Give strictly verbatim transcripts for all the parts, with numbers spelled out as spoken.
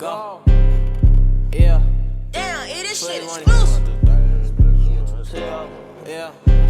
Go. Yeah. Damn, it is shit exclusive. Yeah.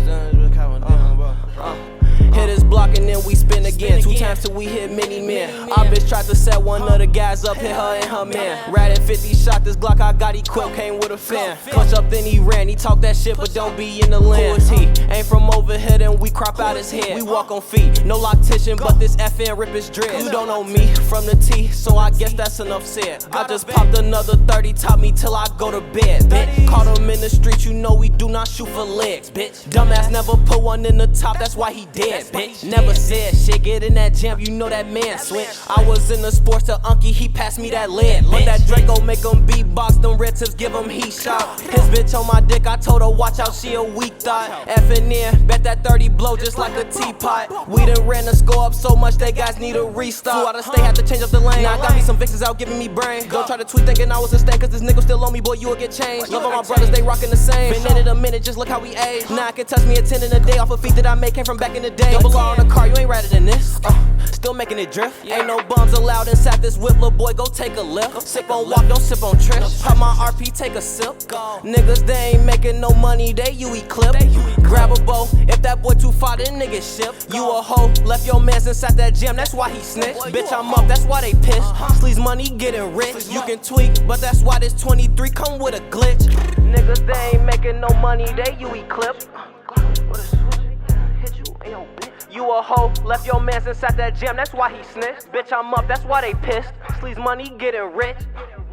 Uh. Hit his block and then we spin again. Two times till we hit many men. Our bitch tried to set one of the guys up, hit her and her man. Rat at fifty shot, this Glock I got equipped, came with a fan. Clutch up then he ran, he talk that shit but don't be in the land. Who is he? Ain't from over here then we crop out his head. We walk on feet, no loctician but this F N rip his dread. You don't know me from the T, so I guess that's enough said. I just popped another thirty, top me till I go to bed, bitch. Caught him in the street, you know we do not shoot for legs, bitch. Dumbass never put one in the top, that's why he dead, bitch. Never said shit, get in that jam, you know that man switch. I was in the sports to Unky, he passed me that lead. But that Draco make him beatbox, them red tips give him heat shot. His bitch on my dick, I told her watch out, she a weak thought. Effing in, bet that thirty blow just like a teapot. We done ran the score up so much, they guys need a restart. Flew out of state, had to change up the lane. Now I got me some vixens out giving me brain. Don't try to tweet thinking I was a stain, cause this nigga still on me, boy, you will get changed. Love all my brothers, they rockin' the same. Been in it a minute, just look how we age. Now I can touch me a ten in a day off a feet that I made, came from back in the day. Double R on the car, you ain't rather than this. Uh, still making it drift. Ain't no bums allowed inside this whip, little boy, go take a lift. Sip on walk, don't sip on trips. Pop my R P, take a sip. Niggas, they ain't making no money, they you equip. Grab a bow, if that boy too far, then niggas ship. You a hoe, left your mans inside that gym, that's why he snitched. Bitch, I'm up, that's why they pissed. Sleaze money getting rich. You can tweak, but that's why this twenty-three come with a glitch. Niggas, they ain't making no money, they you equip. You a hoe, left your mans inside that gym, that's why he snitched. Bitch, I'm up, that's why they pissed. Sleaze money getting rich.